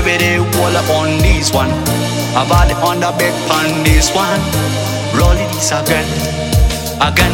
for the wall on this one. About on the back on this one. Roll it this again. Again.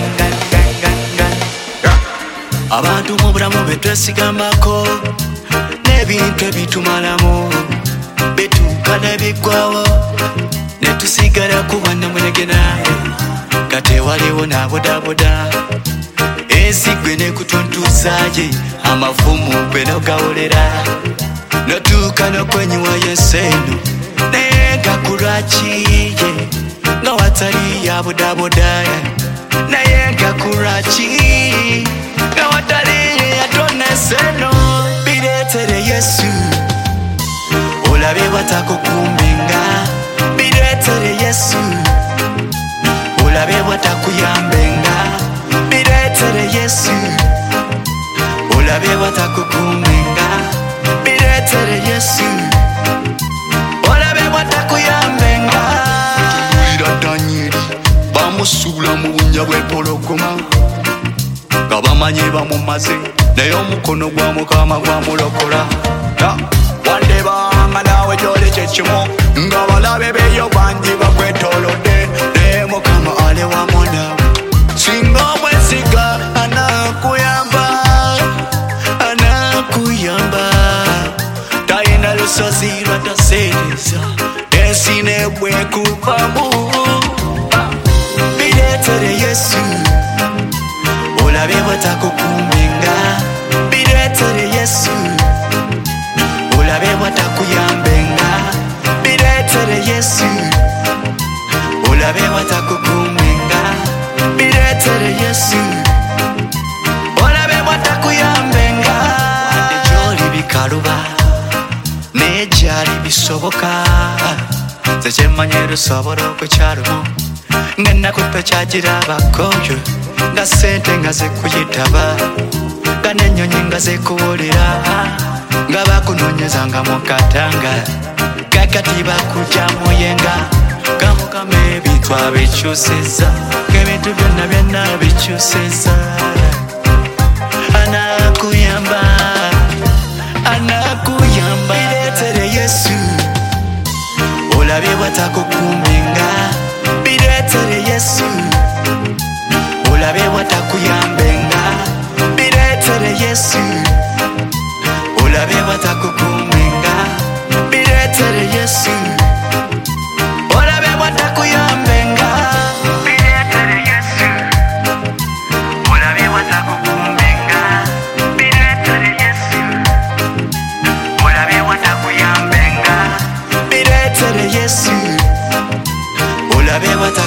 Abantu mu bulamu betwesigambako n'ebintu ebitumalamu bituuka n'ebiggwawo ne tusigala kuba namunege naye kati waliwo n'abodaboda ensigwe ne kutuntuzaye amafumu gwe nogawolera notuuka n'okwenyiwa y'enseeno naye nga kulwakiye nga watali ya bodaboda naye nga kulwaki nga watali yatona enseeno bireetere Yesu olabe bwatakukuumenga bireetere Yesu olabe bwatakuyambenga bireetere Yesu olabe bwatakukuumenga bireetere Yesu olabe bwatakuyambenga tuwulira Danyeri bamusuula mu bunnya bw'empologoma nga bamanyi bamumaze naye omukono gwa Mukama gwamulokola wadde banga naawe gy'oli kyekimu nga balabe beeyo bangi bakwetoolodde naye Mukama ali wamu naawe singa omwesiga anakuyamba talina lusozi lwataseereza ensi nebwekuvamu bireetere Yesu olabe bwatakukuumenga bireetere Yesu olabe bwatakuyambenga bireetere Yesu olabe bwatakukuumenga bireetere Yesu olabe bwatakuyambenga wadde gy'oli bikaluba naye gyali bisoboka nze kyemmanye lusobola okukyalumu nga nakupe kyagirabakooyo nga sente nga zekuyitaba nga n'ennyonyi nga zekuwulira nga bakunoonyezanga mu katanga kakati bakujja muyenga nga Mukama ebintu abikyusizza ng'ebintu byonna bikyusizza anakuyamba bireetere Yesu olabe bwatakukuumenga bireetere Yesu olabe bwatakuyambenga bireetere Yesu olabe bwatakukuumenga bireetere Yesu olabe bwatakuyambenga bireetere Yesu olabe bwatakukuumenga bireetere Yesu olabe bwatakuyambenga bireetere Yesu olabe